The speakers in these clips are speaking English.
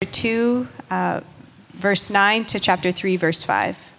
2, verse 9 to chapter 3, verse 5.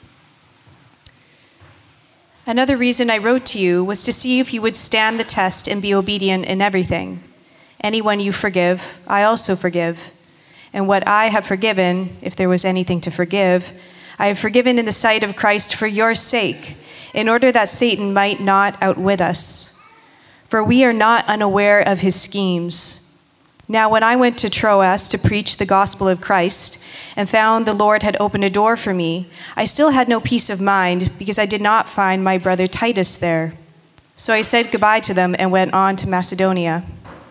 Another reason I wrote to you was to see if you would stand the test and be obedient in everything. Anyone you forgive, I also forgive. And what I have forgiven, if there was anything to forgive, I have forgiven in the sight of Christ for your sake, in order that Satan might not outwit us. For we are not unaware of his schemes. Now, when I went to Troas to preach the gospel of Christ and found the Lord had opened a door for me, I still had no peace of mind because I did not find my brother Titus there. So I said goodbye to them and went on to Macedonia.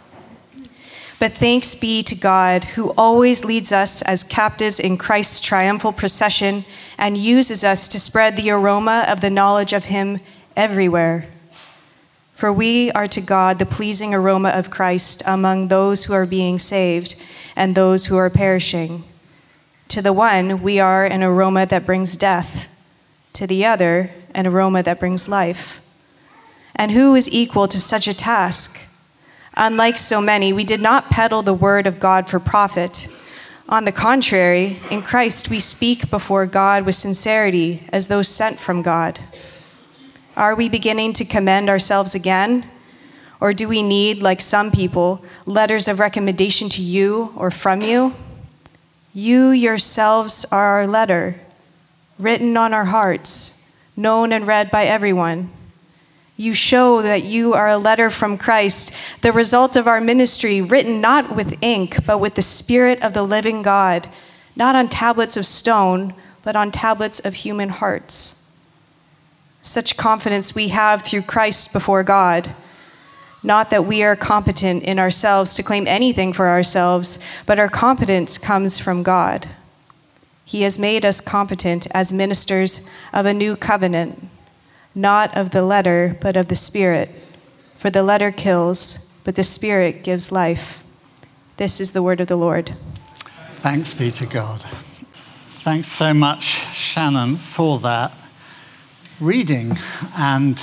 But thanks be to God, who always leads us as captives in Christ's triumphal procession and uses us to spread the aroma of the knowledge of him everywhere. For we are to God the pleasing aroma of Christ among those who are being saved and those who are perishing. To the one, we are an aroma that brings death. To the other, an aroma that brings life. And who is equal to such a task? Unlike so many, we did not peddle the word of God for profit. On the contrary, in Christ we speak before God with sincerity, as though sent from God. Are we beginning to commend ourselves again? Or do we need, like some people, letters of recommendation to you or from you? You yourselves are our letter, written on our hearts, known and read by everyone. You show that you are a letter from Christ, the result of our ministry, written not with ink, but with the Spirit of the living God, not on tablets of stone, but on tablets of human hearts. Such confidence we have through Christ before God. Not that we are competent in ourselves to claim anything for ourselves, but our competence comes from God. He has made us competent as ministers of a new covenant, not of the letter, but of the Spirit. For the letter kills, but the Spirit gives life. This is the word of the Lord. Thanks be to God. Thanks so much, Shannon, for that reading. And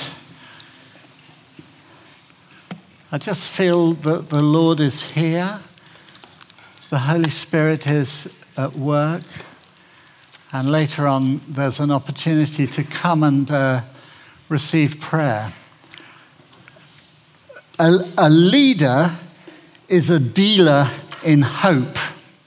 I just feel that the Lord is here. The Holy Spirit is at work. And later on, there's an opportunity to come and receive prayer. A leader is a dealer in hope.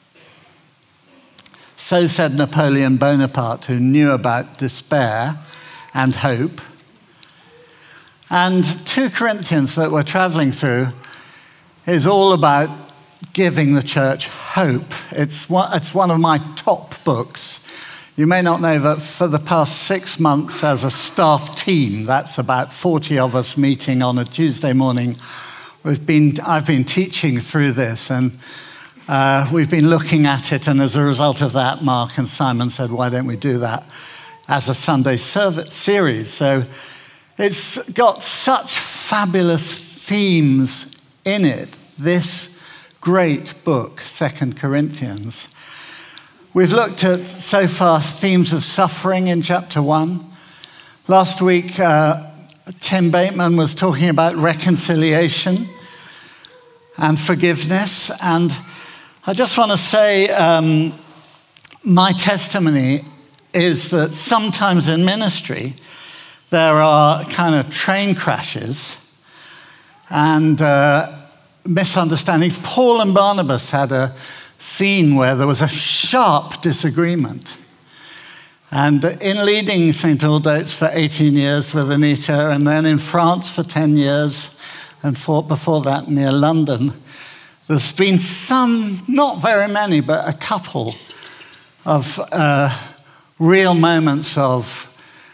So said Napoleon Bonaparte, who knew about despair and hope. And 2 Corinthians that we're traveling through is all about giving the church hope. It's one of my top books. You may not know that for the past 6 months as a staff team, that's about 40 of us meeting on a Tuesday morning, I've been teaching through this, and we've been looking at it, and as a result of that, Mark and Simon said, why don't we do that as a Sunday service series? So it's got such fabulous themes in it, this great book, 2 Corinthians. We've looked at, so far, themes of suffering in chapter 1. Last week, Tim Bateman was talking about reconciliation and forgiveness. And I just want to say my testimony is that sometimes in ministry, there are kind of train crashes and misunderstandings. Paul and Barnabas had a scene where there was a sharp disagreement. And in leading St. Aldate's for 18 years with Anita, and then in France for 10 years, and before that near London, there's been some, not very many, but a couple of real moments of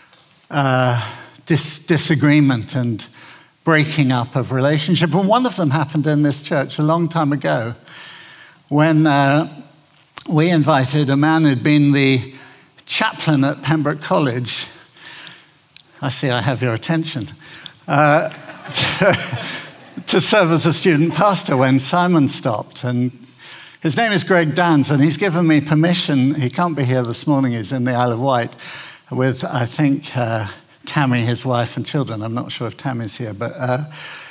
disagreement and breaking up of relationship. And one of them happened in this church a long time ago, when we invited a man who'd been the chaplain at Pembroke College. I see I have your attention. To serve as a student pastor when Simon stopped. And his name is Greg Dans, and he's given me permission. He can't be here this morning. He's in the Isle of Wight with, I think, Tammy, his wife, and children. I'm not sure if Tammy's here, but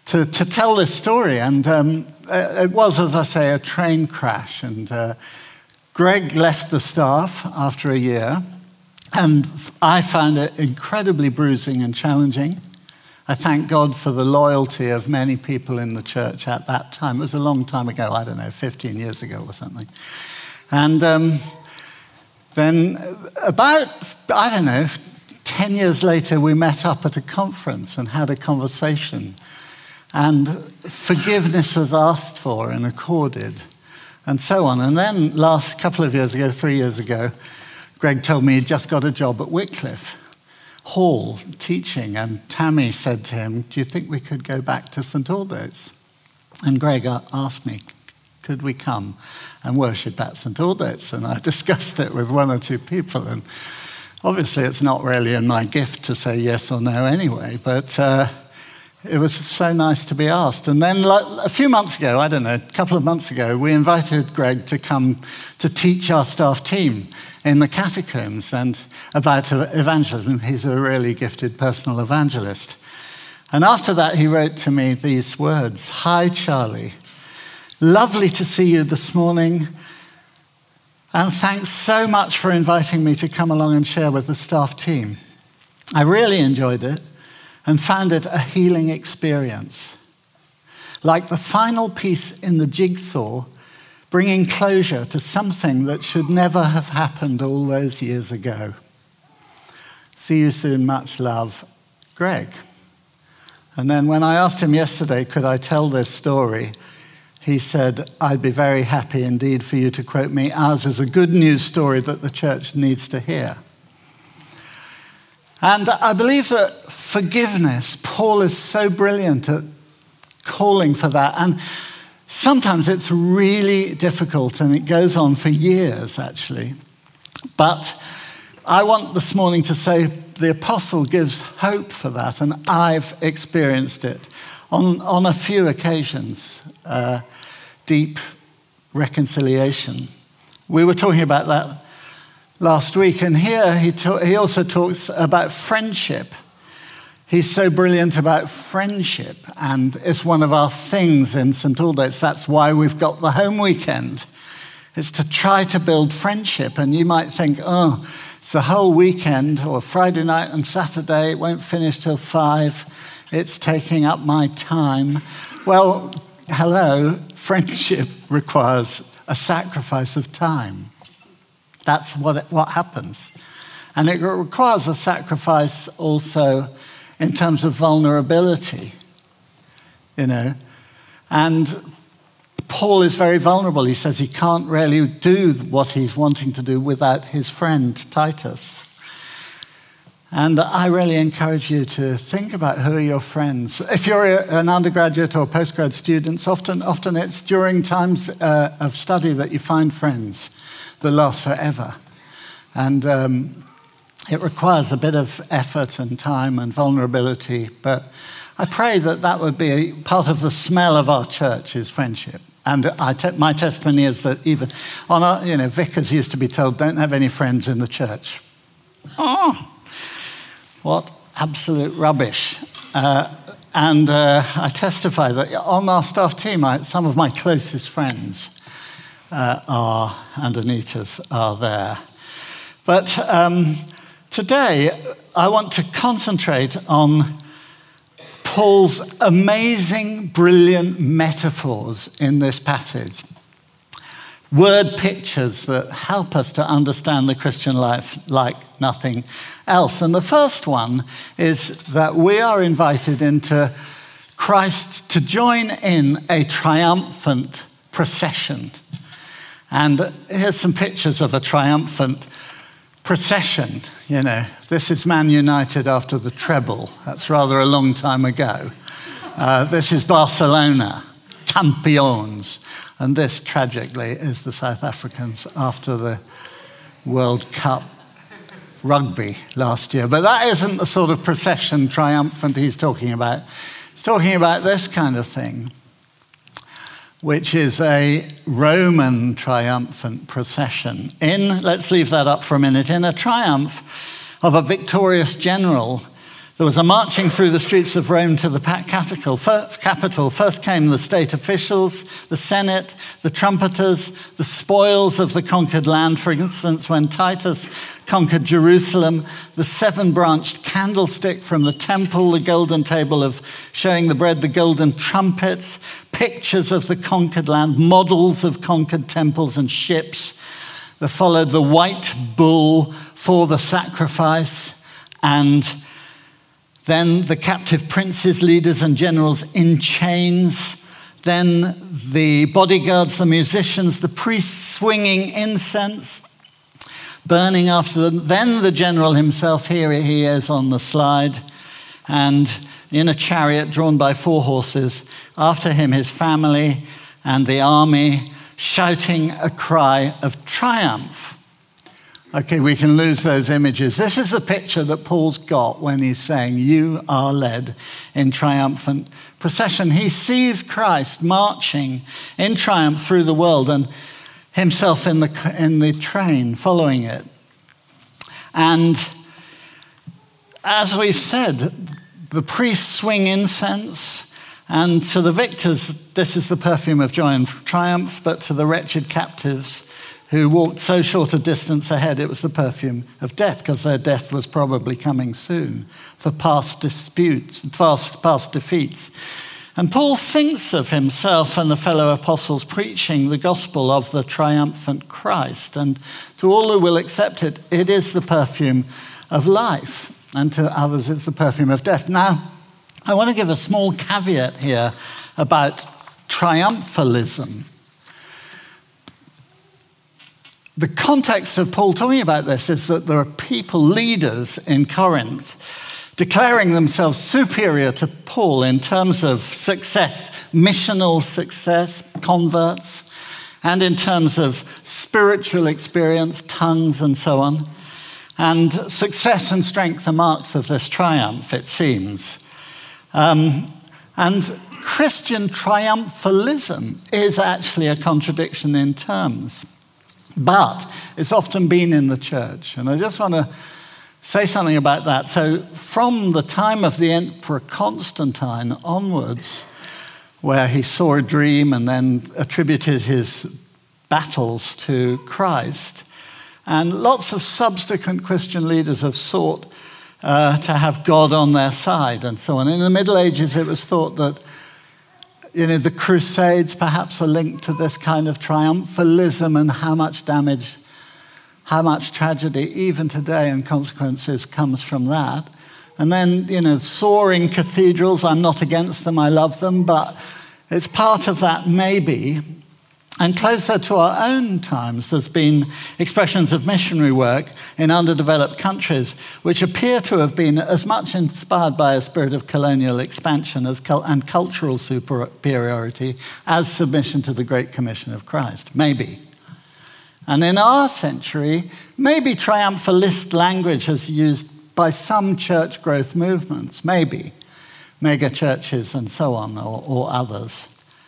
to tell this story. And it was, as I say, a train crash. And Greg left the staff after a year. And I found it incredibly bruising and challenging. I thank God for the loyalty of many people in the church at that time. It was a long time ago, I don't know, 15 years ago or something. And then about, 10 years later, we met up at a conference and had a conversation. And forgiveness was asked for and accorded, and so on. And then last couple of years ago, 3 years ago, Greg told me he'd just got a job at Wycliffe Hall teaching, and Tammy said to him, "Do you think we could go back to St. Aldate's?" And Greg asked me, could we come and worship at St. Aldate's? And I discussed it with one or two people, and obviously it's not really in my gift to say yes or no anyway, but it was so nice to be asked. And then a few months ago, a couple of months ago, we invited Greg to come to teach our staff team in the catacombs and about evangelism. He's a really gifted personal evangelist. And after that, he wrote to me these words: "Hi, Charlie. Lovely to see you this morning. And thanks so much for inviting me to come along and share with the staff team. I really enjoyed it and found it a healing experience. Like the final piece in the jigsaw, bringing closure to something that should never have happened all those years ago. See you soon, much love, Greg." And then when I asked him yesterday, could I tell this story, he said, "I'd be very happy indeed for you to quote me. Ours is a good news story that the church needs to hear." And I believe that forgiveness, Paul is so brilliant at calling for that. And sometimes it's really difficult, and it goes on for years, actually. But I want this morning to say the apostle gives hope for that, and I've experienced it on a few occasions, deep reconciliation. We were talking about that last week, and here he also talks about friendship. He's so brilliant about friendship, and it's one of our things in St. Aldate's. That's why we've got the home weekend. It's to try to build friendship, and you might think, oh, it's a whole weekend, or Friday night and Saturday, it won't finish till 5. It's taking up my time. Well, hello, friendship requires a sacrifice of time. That's what happens. And it requires a sacrifice also in terms of vulnerability, And Paul is very vulnerable. He says he can't really do what he's wanting to do without his friend Titus. And I really encourage you to think about who are your friends. If you're an undergraduate or postgrad student, often it's during times of study that you find friends that last forever. And it requires a bit of effort and time and vulnerability. But I pray that would be part of the smell of our church is friendship. And my testimony is that even on vicars used to be told, don't have any friends in the church. Oh, what absolute rubbish. And I testify that on our staff team, some of my closest friends and Anita's are there. But today, I want to concentrate on Paul's amazing, brilliant metaphors in this passage. Word pictures that help us to understand the Christian life like nothing else. And the first one is that we are invited into Christ to join in a triumphant procession. And here's some pictures of a triumphant procession. This is Man United after the treble. That's rather a long time ago. This is Barcelona, Campeones. And this, tragically, is the South Africans after the World Cup rugby last year. But that isn't the sort of procession triumphant he's talking about. He's talking about this kind of thing, which is a Roman triumphant procession. Let's leave that up for a minute, in a triumph of a victorious general, There was a marching through the streets of Rome to the capital. First came the state officials, the Senate, the trumpeters, the spoils of the conquered land. For instance, when Titus conquered Jerusalem, the seven-branched candlestick from the temple, the golden table of showing the bread, the golden trumpets, pictures of the conquered land, models of conquered temples and ships. There followed the white bull for the sacrifice, and then the captive princes, leaders, and generals in chains. Then the bodyguards, the musicians, the priests swinging incense, burning after them. Then the general himself, here he is on the slide, and in a chariot drawn by 4 horses. After him, his family and the army, shouting a cry of triumph. Okay, we can lose those images. This is the picture that Paul's got when he's saying, you are led in triumphant procession. He sees Christ marching in triumph through the world and himself in the train following it. And as we've said, the priests swing incense, and to the victors, this is the perfume of joy and triumph, but to the wretched captives who walked so short a distance ahead, it was the perfume of death, because their death was probably coming soon for past disputes, past defeats. And Paul thinks of himself and the fellow apostles preaching the gospel of the triumphant Christ. And to all who will accept it, it is the perfume of life. And to others, it's the perfume of death. Now, I want to give a small caveat here about triumphalism. The context of Paul talking about this is that there are people, leaders in Corinth, declaring themselves superior to Paul in terms of success, missional success, converts, and in terms of spiritual experience, tongues, and so on. And success and strength are marks of this triumph, it seems. And Christian triumphalism is actually a contradiction in terms. But it's often been in the church. And I just want to say something about that. So from the time of the Emperor Constantine onwards, where he saw a dream and then attributed his battles to Christ, and lots of subsequent Christian leaders have sought to have God on their side and so on. In the Middle Ages, it was thought that the Crusades perhaps are linked to this kind of triumphalism, and how much damage, how much tragedy, even today, and consequences comes from that. And then, soaring cathedrals, I'm not against them, I love them, but it's part of that maybe. And closer to our own times, there's been expressions of missionary work in underdeveloped countries which appear to have been as much inspired by a spirit of colonial expansion and cultural superiority as submission to the Great Commission of Christ. Maybe. And in our century, maybe triumphalist language is used by some church growth movements, maybe. Mega churches and so on, or others.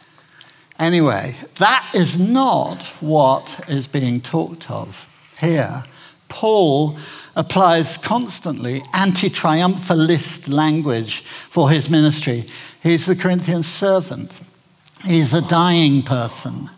Anyway, that is not what is being talked of here. Paul applies constantly anti-triumphalist language for his ministry. He's the Corinthian servant. He's a dying person.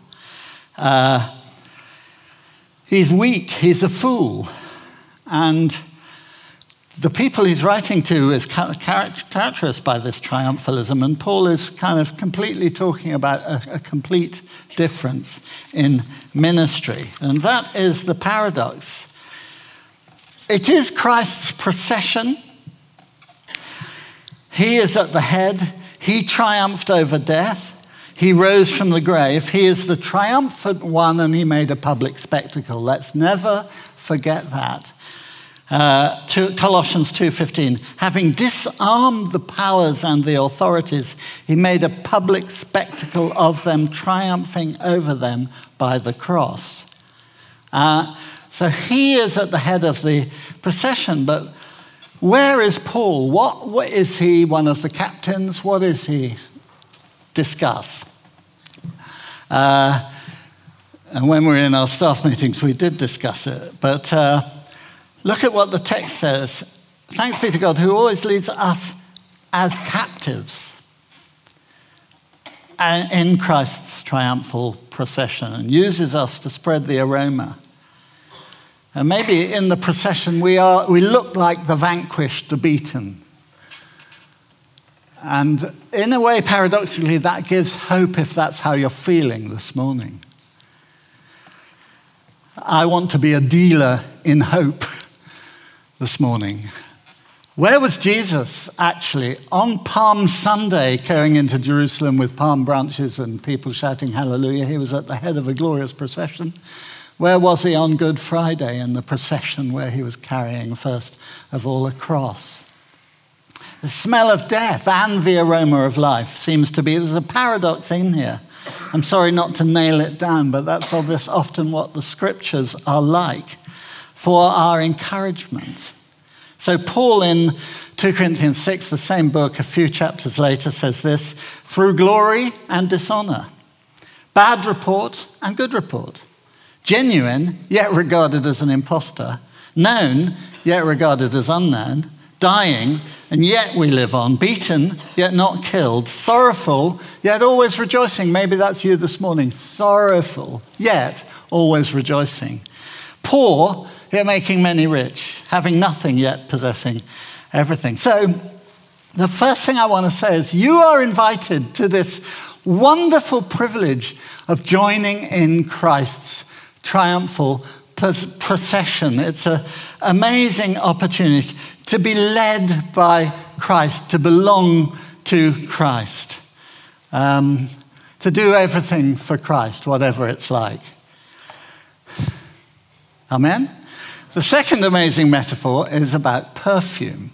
He's weak. He's a fool. And the people he's writing to is characterized by this triumphalism, and Paul is kind of completely talking about a complete difference in ministry. And that is the paradox. It is Christ's procession. He is at the head. He triumphed over death. He rose from the grave. He is the triumphant one, and he made a public spectacle. Let's never forget that. To Colossians 2:15, having disarmed the powers and the authorities, he made a public spectacle of them, triumphing over them by the cross. So he is at the head of the procession, but where is Paul? What is he, one of the captains? What is he? Discuss. And when we were in our staff meetings, we did discuss it, but look at what the text says thanks be to God, who always leads us as captives in Christ's triumphal procession and uses us to spread the aroma. And maybe in the procession we look like the vanquished, the beaten. And in a way, paradoxically, that gives hope if that's how you're feeling this morning. I want to be a dealer in hope this morning. Where was Jesus actually on Palm Sunday going into Jerusalem with palm branches and people shouting hallelujah? He was at the head of a glorious procession. Where was he on Good Friday in the procession where he was carrying first of all a cross? The smell of death and the aroma of life seems to be, there's a paradox in here. I'm sorry not to nail it down, but that's often what the scriptures are like for our encouragement. So Paul in 2 Corinthians 6, the same book, a few chapters later, says this: through glory and dishonor, bad report and good report, genuine yet regarded as an impostor, known yet regarded as unknown, dying and yet we live on, beaten yet not killed, sorrowful yet always rejoicing. Maybe that's you this morning. Sorrowful yet always rejoicing. Poor yet making many rich, having nothing yet possessing everything. So the first thing I want to say is you are invited to this wonderful privilege of joining in Christ's triumphal procession. It's an amazing opportunity to be led by Christ, to belong to Christ, to do everything for Christ, whatever it's like. Amen? The second amazing metaphor is about perfume,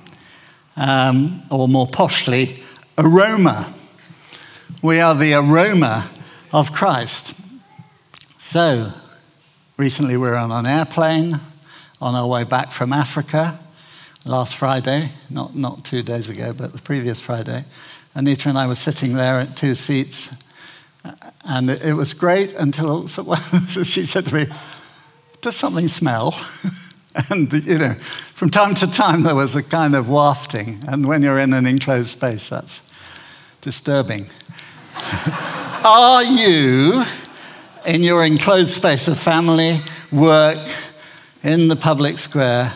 or more poshly, aroma. We are the aroma of Christ. So, recently we were on an airplane on our way back from Africa last Friday, not 2 days ago, but the previous Friday. Anita and I were sitting there at 2 seats, and it was great until she said to me, does something smell? And, from time to time there was a kind of wafting, and when you're in an enclosed space, that's disturbing. Are you, in your enclosed space of family, work, in the public square,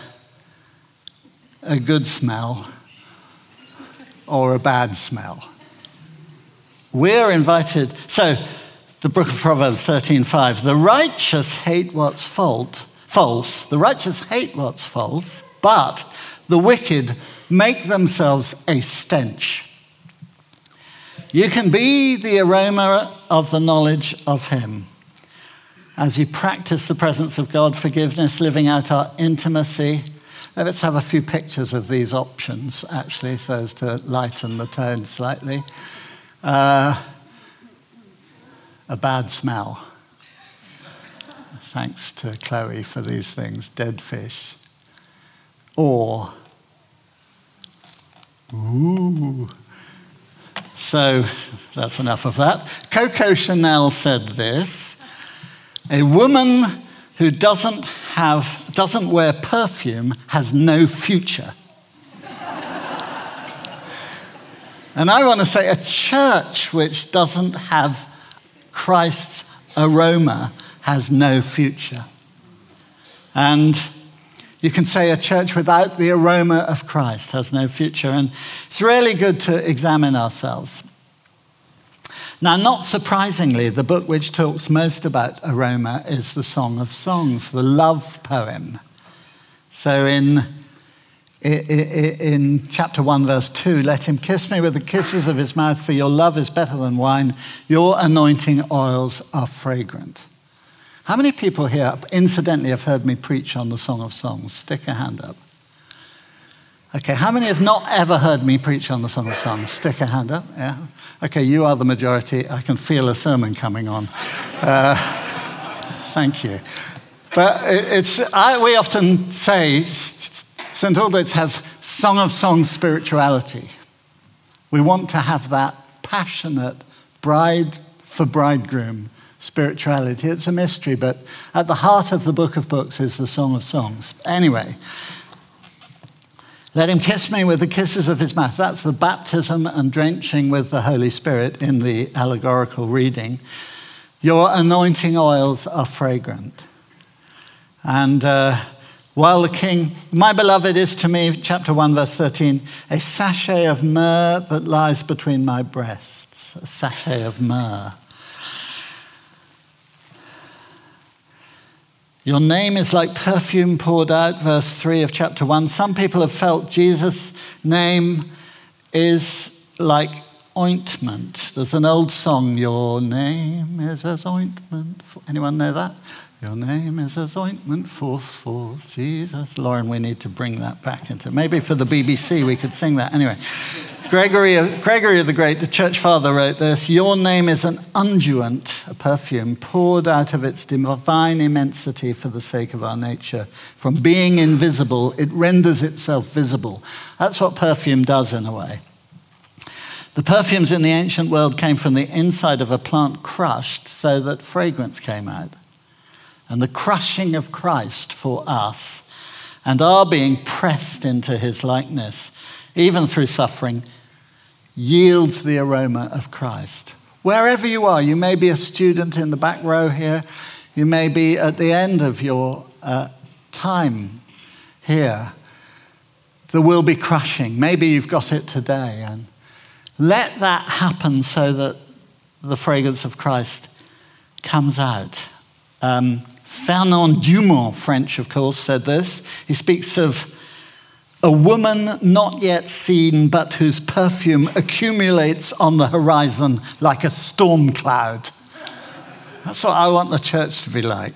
a good smell or a bad smell? We're invited. So, the book of Proverbs 13:5, the righteous hate what's false. The righteous hate what's false, but the wicked make themselves a stench. You can be the aroma of the knowledge of him. As you practice the presence of God, forgiveness, living out our intimacy. Let's have a few pictures of these options, actually, so as to lighten the tone slightly. A bad smell. Thanks to Chloe for these things. Dead fish. Or, ooh. So, that's enough of that. Coco Chanel said this: a woman who doesn't wear perfume has no future. And I want to say a church which doesn't have Christ's aroma has no future. And you can say a church without the aroma of Christ has no future. And it's really good to examine ourselves. Now, not surprisingly, the book which talks most about aroma is the Song of Songs, the love poem. So in chapter 1, verse 2, let him kiss me with the kisses of his mouth, for your love is better than wine. Your anointing oils are fragrant. How many people here, incidentally, have heard me preach on the Song of Songs? Stick a hand up. Okay, how many have not ever heard me preach on the Song of Songs? Stick a hand up, yeah. Okay, you are the majority. I can feel a sermon coming on. Thank you. But we often say St. Albans has Song of Songs spirituality. We want to have that passionate bride for bridegroom spirituality. It's a mystery, but at the heart of the book of books is the Song of Songs. Anyway, Let him kiss me with the kisses of his mouth. That's the baptism and drenching with the Holy Spirit in the allegorical reading. Your anointing oils are fragrant. And while the king, my beloved is to me, chapter 1, verse 13, a sachet of myrrh that lies between my breasts. A sachet of myrrh. Your name is like perfume poured out, verse 3 of chapter 1. Some people have felt Jesus' name is like ointment. There's an old song, your name is as ointment. Anyone know that? Your name is as ointment, for Jesus. Lauren, we need to bring that back into, maybe for the BBC we could sing that. Anyway, Gregory of the Great, the church father, wrote this: your name is an unguent, a perfume, poured out of its divine immensity for the sake of our nature. From being invisible, it renders itself visible. That's what perfume does in a way. The perfumes in the ancient world came from the inside of a plant crushed so that fragrance came out. And the crushing of Christ for us and our being pressed into his likeness, even through suffering, yields the aroma of Christ. Wherever you are, you may be a student in the back row here, you may be at the end of your time here, there will be crushing. Maybe you've got it today. And let that happen so that the fragrance of Christ comes out. Fernand Dumont, French of course, said this. He speaks of a woman not yet seen, but whose perfume accumulates on the horizon like a storm cloud. That's what I want the church to be like.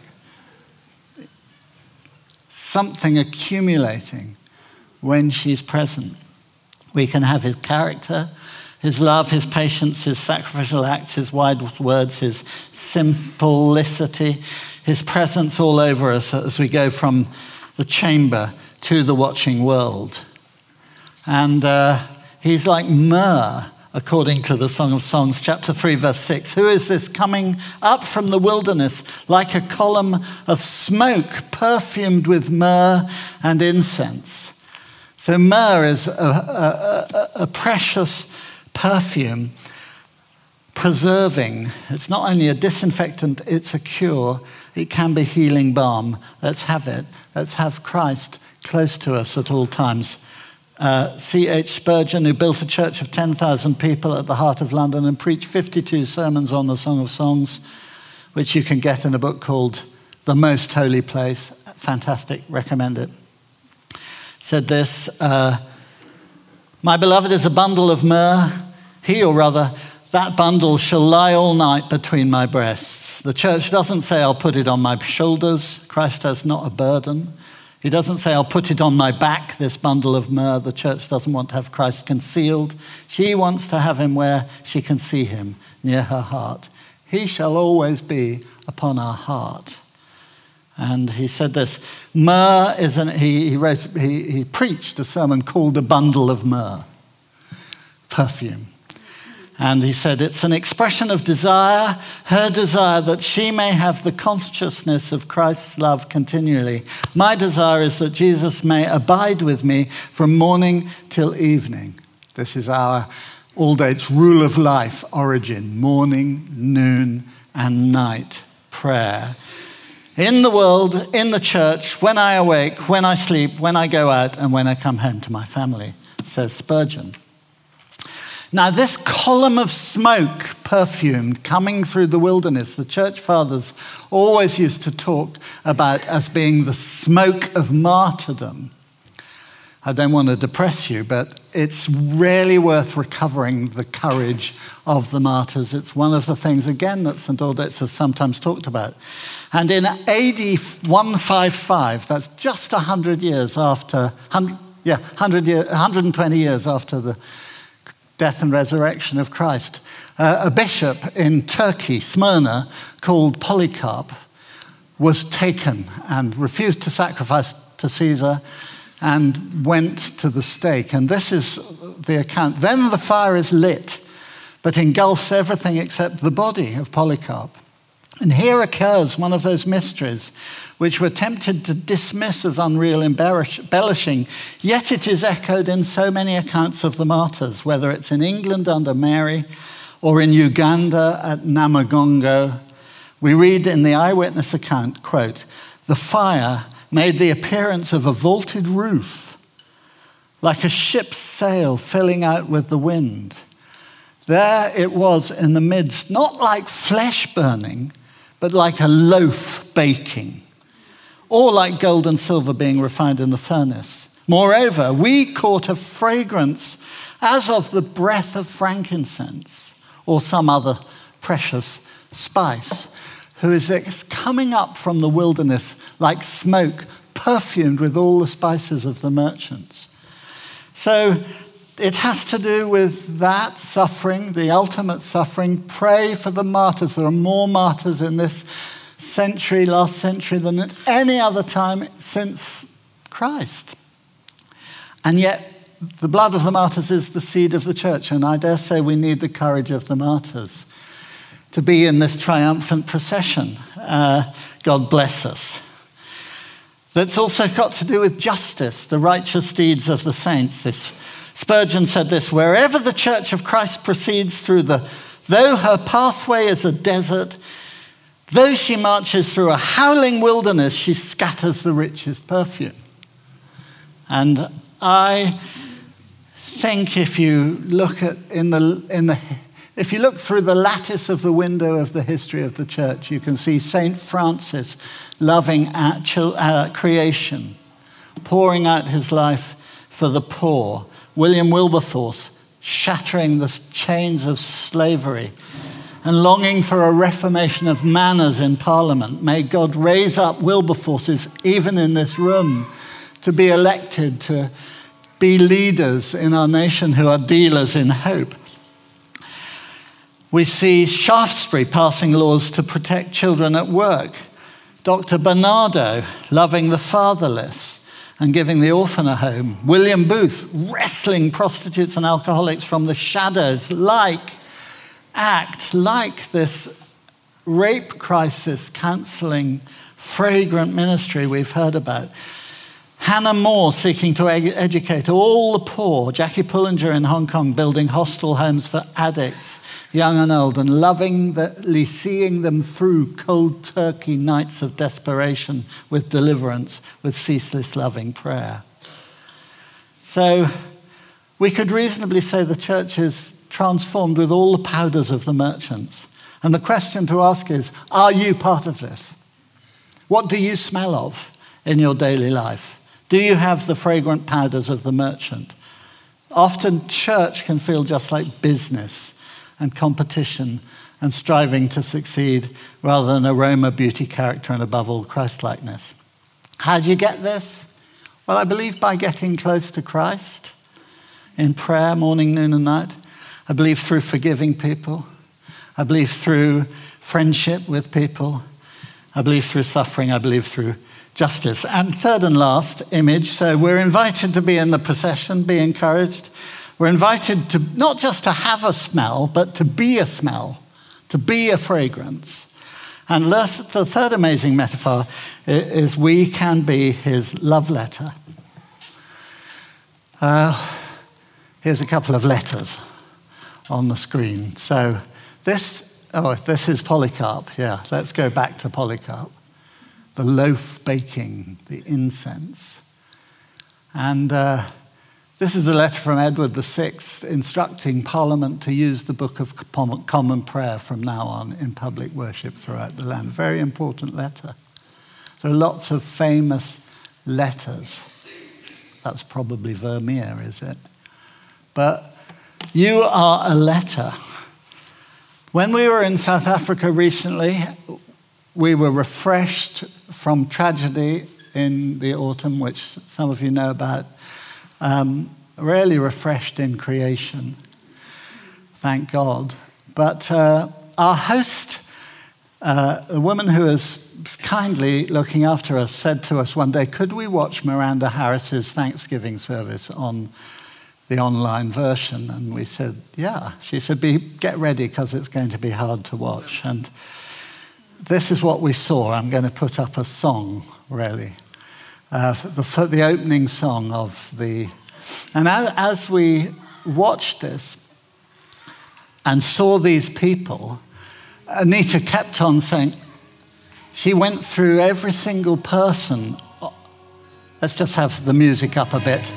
Something accumulating when she's present. We can have his character, his love, his patience, his sacrificial acts, his wise words, his simplicity, his presence all over us as we go from the chamber to the watching world. And he's like myrrh, according to the Song of Songs, chapter 3, verse 6. Who is this coming up from the wilderness like a column of smoke perfumed with myrrh and incense? So myrrh is a precious perfume, preserving. It's not only a disinfectant, it's a cure. It can be healing balm. Let's have it. Let's have Christ close to us at all times. C.H. Spurgeon, who built a church of 10,000 people at the heart of London and preached 52 sermons on the Song of Songs, which you can get in a book called The Most Holy Place. Fantastic, recommend it. Said this, my beloved is a bundle of myrrh. He, or rather, that bundle shall lie all night between my breasts. The church doesn't say I'll put it on my shoulders. Christ has not a burden. He doesn't say I'll put it on my back, this bundle of myrrh. The church doesn't want to have Christ concealed. She wants to have him where she can see him, near her heart. He shall always be upon our heart. And he said this, myrrh is he preached a sermon called A Bundle of Myrrh, perfume. And he said, it's an expression of desire, her desire that she may have the consciousness of Christ's love continually. My desire is that Jesus may abide with me from morning till evening. This is our Aldate's rule of life origin, morning, noon, and night prayer. In the world, in the church, when I awake, when I sleep, when I go out, and when I come home to my family, says Spurgeon. Now, this column of smoke, perfumed, coming through the wilderness, the church fathers always used to talk about as being the smoke of martyrdom. I don't want to depress you, but it's really worth recovering the courage of the martyrs. It's one of the things, again, that St. Aldate's has sometimes talked about. And in AD 155, that's just 100 years after, 120 years after the death and resurrection of Christ, a bishop in Turkey, Smyrna, called Polycarp, was taken and refused to sacrifice to Caesar and went to the stake. And this is the account. Then the fire is lit, but engulfs everything except the body of Polycarp. And here occurs one of those mysteries which we're tempted to dismiss as unreal embellishing, yet it is echoed in so many accounts of the martyrs, whether it's in England under Mary or in Uganda at Namagongo. We read in the eyewitness account, quote, "The fire made the appearance of a vaulted roof, like a ship's sail filling out with the wind. There it was in the midst, not like flesh burning, but like a loaf baking, or like gold and silver being refined in the furnace. Moreover, we caught a fragrance as of the breath of frankincense, or some other precious spice, who is coming up from the wilderness like smoke, perfumed with all the spices of the merchants." So it has to do with that suffering, the ultimate suffering. Pray for the martyrs. There are more martyrs in this century, last century, than at any other time since Christ. And yet, the blood of the martyrs is the seed of the church, and I dare say we need the courage of the martyrs to be in this triumphant procession. God bless us. That's also got to do with justice, the righteous deeds of the saints. Spurgeon said this: "Wherever the church of Christ proceeds though her pathway is a desert, though she marches through a howling wilderness, she scatters the richest perfume." And I think if you look if you look through the lattice of the window of the history of the church, you can see St. Francis loving creation, pouring out his life for the poor, William Wilberforce shattering the chains of slavery and longing for a reformation of manners in Parliament. May God raise up Wilberforces, even in this room, to be elected to be leaders in our nation who are dealers in hope. We see Shaftesbury passing laws to protect children at work, Dr. Bernardo loving the fatherless and giving the orphan a home, William Booth wrestling prostitutes and alcoholics from the shadows, like this rape crisis counseling fragrant ministry we've heard about. Hannah More seeking to educate all the poor. Jackie Pullinger in Hong Kong building hostel homes for addicts, young and old, and lovingly seeing them through cold turkey nights of desperation with deliverance, with ceaseless loving prayer. So we could reasonably say the church is transformed with all the powders of the merchants. And the question to ask is, are you part of this? What do you smell of in your daily life? Do you have the fragrant powders of the merchant? Often church can feel just like business and competition and striving to succeed rather than aroma, beauty, character, and above all, Christ-likeness. How do you get this? Well, I believe by getting close to Christ in prayer, morning, noon, and night. I believe through forgiving people. I believe through friendship with people. I believe through suffering. I believe through justice. And third and last image, so we're invited to be in the procession, be encouraged. We're invited to not just to have a smell, but to be a smell, to be a fragrance. And the third amazing metaphor is we can be his love letter. Here's a couple of letters on the screen. So this is Polycarp. Yeah, let's go back to Polycarp. The loaf baking, the incense. And this is a letter from Edward VI instructing Parliament to use the Book of Common Prayer from now on in public worship throughout the land. Very important letter. There are lots of famous letters. That's probably Vermeer, is it? But you are a letter. When we were in South Africa recently, we were refreshed from tragedy in the autumn, which some of you know about, really refreshed in creation. Thank God. But our host, the woman who was kindly looking after us, said to us one day, could we watch Miranda Harris's Thanksgiving service on the online version? And we said, yeah. She said, get ready because it's going to be hard to watch. And this is what we saw. I'm going to put up a song, really. The opening song of the... And as we watched this and saw these people, Anita kept on saying, she went through every single person. Let's just have the music up a bit.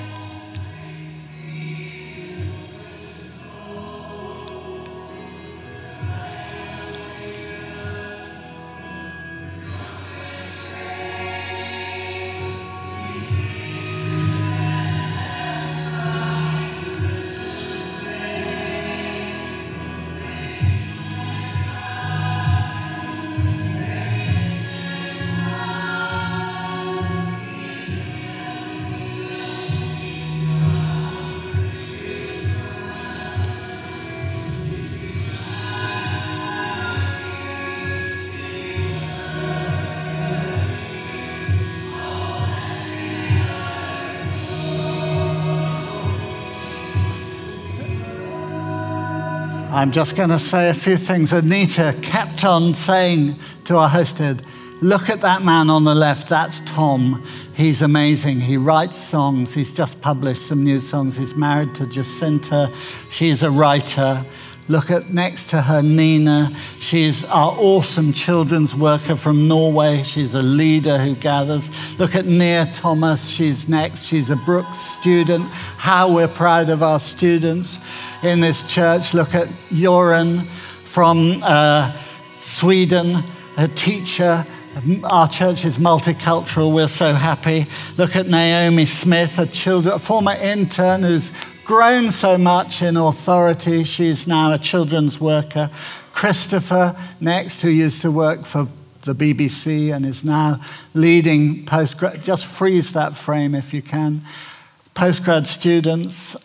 I'm just going to say a few things. Anita kept on saying to our hosted, look at that man on the left, that's Tom. He's amazing. He writes songs. He's just published some new songs. He's married to Jacinta. She's a writer. Look at next to her, Nina. She's our awesome children's worker from Norway. She's a leader who gathers. Look at Nia Thomas. She's next. She's a Brooks student. How we're proud of our students in this church. Look at Joran from Sweden, a teacher. Our church is multicultural. We're so happy. Look at Naomi Smith, a former intern who's grown so much in authority. She's now a children's worker. Christopher, next, who used to work for the BBC and is now leading postgrad. Just freeze that frame if you can. Postgrad students,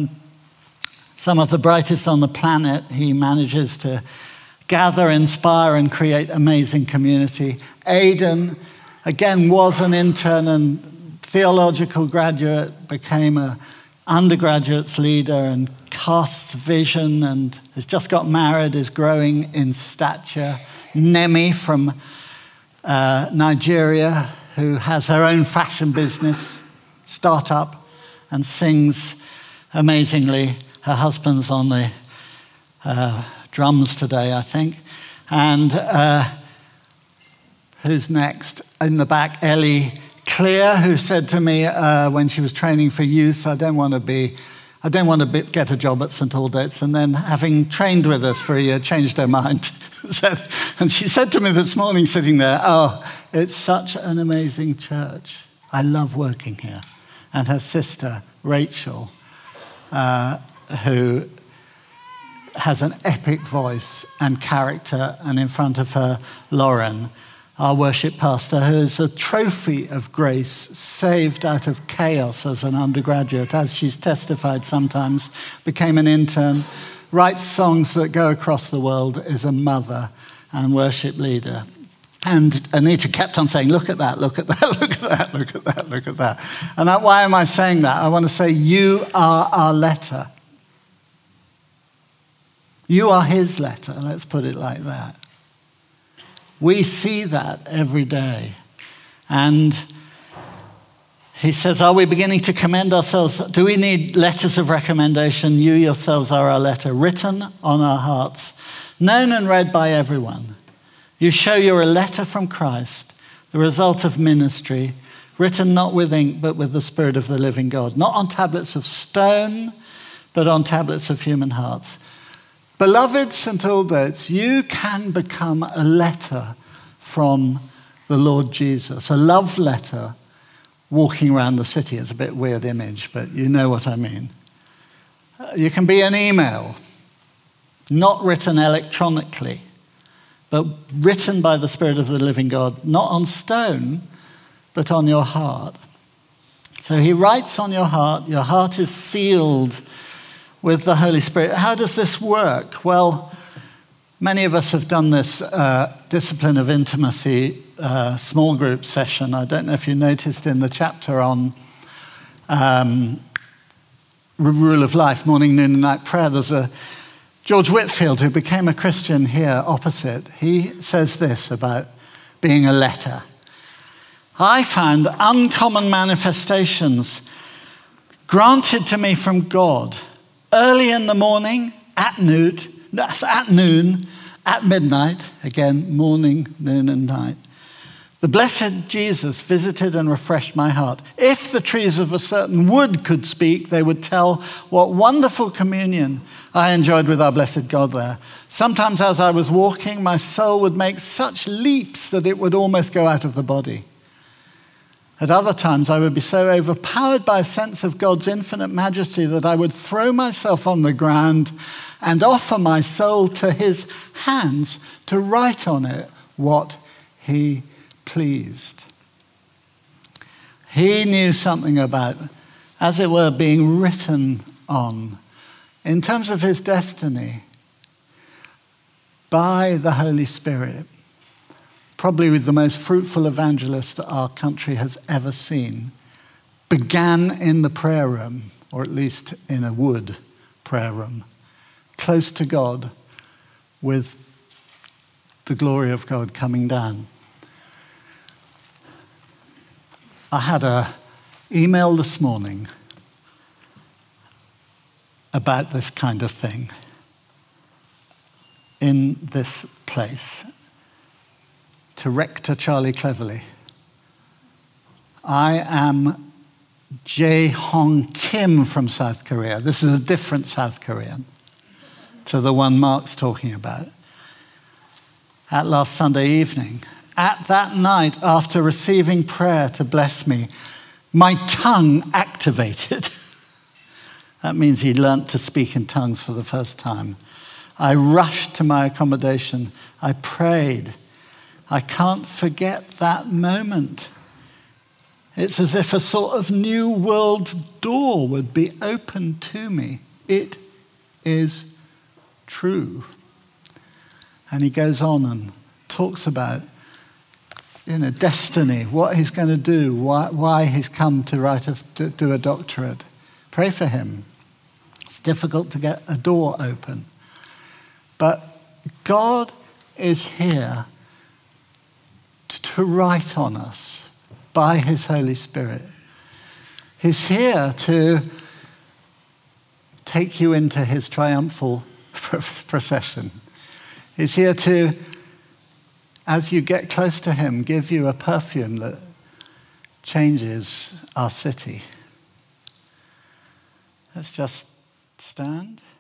some of the brightest on the planet. He manages to gather, inspire, and create amazing community. Aidan, again, was an intern and theological graduate, became a undergraduate's leader and casts vision and has just got married, is growing in stature. Nemi from Nigeria, who has her own fashion business, startup, and sings amazingly. Her husband's on the drums today, I think. And who's next? In the back, Ellie Clear, who said to me when she was training for youth, I don't want to get a job at St Aldate's, and then having trained with us for a year, changed her mind. And she said to me this morning, sitting there, oh, it's such an amazing church. I love working here. And her sister, Rachel, who has an epic voice and character, and in front of her, Lauren, our worship pastor, who is a trophy of grace, saved out of chaos as an undergraduate, as she's testified sometimes, became an intern, writes songs that go across the world, is a mother and worship leader. And Anita kept on saying, look at that, look at that, look at that, look at that, look at that. And why am I saying that? I want to say, you are our letter. You are his letter, let's put it like that. We see that every day. And he says, are we beginning to commend ourselves? Do we need letters of recommendation? You yourselves are our letter, written on our hearts, known and read by everyone. You show you're a letter from Christ, the result of ministry, written not with ink, but with the Spirit of the living God, not on tablets of stone, but on tablets of human hearts. Beloved St Aldate's, you can become a letter from the Lord Jesus, a love letter walking around the city. It's a bit weird image, but you know what I mean. You can be an email, not written electronically, but written by the Spirit of the living God, not on stone, but on your heart. So he writes on your heart is sealed with the Holy Spirit. How does this work? Well, many of us have done this discipline of intimacy small group session. I don't know if you noticed in the chapter on rule of life, morning, noon, and night prayer, there's a George Whitefield, who became a Christian here opposite, he says this about being a letter. I found uncommon manifestations granted to me from God early in the morning, at noon, at midnight, again, morning, noon, and night. The blessed Jesus visited and refreshed my heart. If the trees of a certain wood could speak, they would tell what wonderful communion I enjoyed with our blessed God there. Sometimes as I was walking, my soul would make such leaps that it would almost go out of the body. At other times, I would be so overpowered by a sense of God's infinite majesty that I would throw myself on the ground and offer my soul to his hands to write on it what he pleased. He knew something about, as it were, being written on, in terms of his destiny, by the Holy Spirit. Probably with the most fruitful evangelist our country has ever seen, began in the prayer room, or at least in a wood prayer room, close to God, with the glory of God coming down. I had an email this morning about this kind of thing in this place, to Rector Charlie Cleverly. I am Jae Hong Kim from South Korea. This is a different South Korean to the one Mark's talking about. At last Sunday evening, at that night, after receiving prayer to bless me, my tongue activated. That means he learnt to speak in tongues for the first time. I rushed to my accommodation. I prayed. I can't forget that moment. It's as if a sort of new world door would be opened to me. It is true. And he goes on and talks about destiny, what he's going to do, why he's come to do a doctorate. Pray for him. It's difficult to get a door open. But God is here to write on us by his Holy Spirit. He's here to take you into his triumphal procession. He's here to, as you get close to him, give you a perfume that changes our city. Let's just stand.